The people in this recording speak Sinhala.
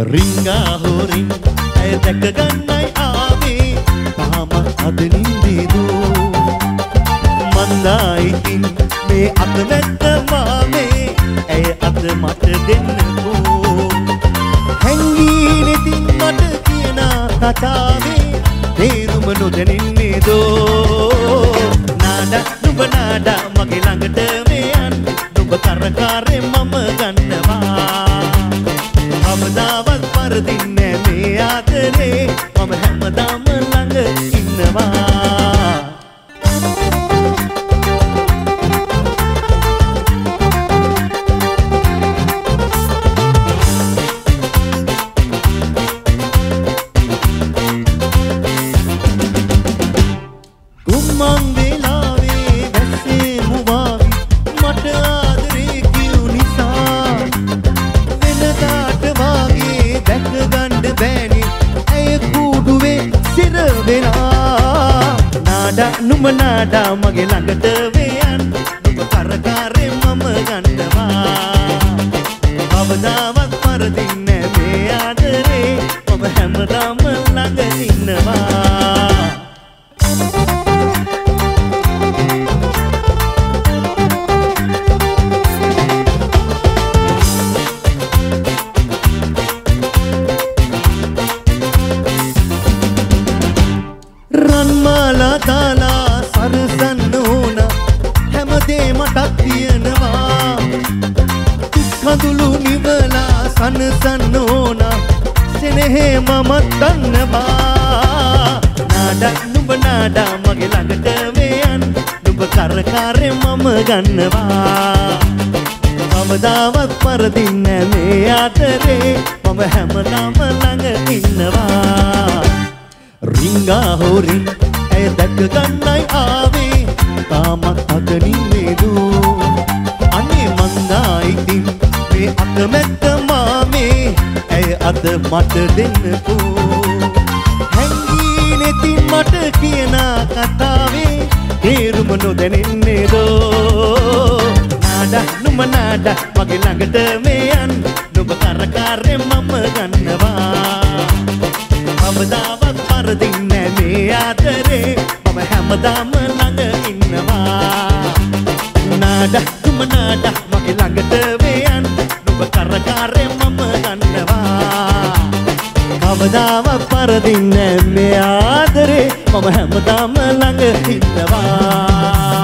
රිංගා හොරින් ඇය දැක ගන්නයි ආවේ තාම අද නින්දේදෝ මන්දා ඉතින් මේ අත නැත්ත මාමේ ඇය අත මට දෙන්නකෝ හැංගී නෙතින් මට කියන කතාවේ තේරුම නොදැනෙන්නේදෝ නාඩා නුඹ නාඩා මගේ ළඟට මෙයන් නුඹ කරකාරේ මම ගන්නවා කවදාවත් පරදින්නේ මේ ආදරේ මම හැමදාම ළඟ ඉන්නවා කුම්මන් වෙලාවේ වැස්සේ මුවාවි මට ආදරේ කියු නිසා වෙනදාට වාගේ දැක ගන්න බෑනි ඇය කූඩුවේ සිර වෙලා නාඩා නුඹ නාඩා මගේ ළඟට වෙයන් නුඹ කරකාරේ මම ගන්නවා කවදාවත් පරදින්නේ මේ ආදරේ මම හැමදාම ළඟ ඉන්නවා රන්මාලා දාලා සරසන්න ඕන හැමදේ මටත් තියෙනවා කඳුළු නිවලා සනසන්න ඕන සෙනෙහේ මමත් දන්නවා නාඩා නුඹ නාඩා මගේ ළඟට වෙයන් නුඹ කරකාරේ මම ගන්නවා කවදාවත් පරදින්නේ මේ ආදරේ මම හැමදාම ළඟ ඉන්නවා රිංගා හොරින් ඇය දැක ගන්නයි ආවේ තාමත් අගනින්නේදෝ අනේ මන්දා ඉතින් මේ අකමැත්ත මාමේ ඇය අද මට දෙන්නකෝ හැංගී නෙතින් මට කියන කතාවේ තේරුම නොදැනෙන්නේදෝ නාඩා නුඹ නාඩා මගේ ළඟට මෙයන් නුඹ කරකාරේ මම ගන්නවා කවදාවත් පරදින්නේ මේ ආදරේ මම හැමදාම ළඟ ඉන්නවා නාඩා නුඹ නාඩා මගේ ළඟට වෙයන් නුඹ කරකාරේ මම ගන්නවා කවදාවත් පරදින්නේ මේ ආදරේ මම හැමදාම ළඟ ඉන්නවා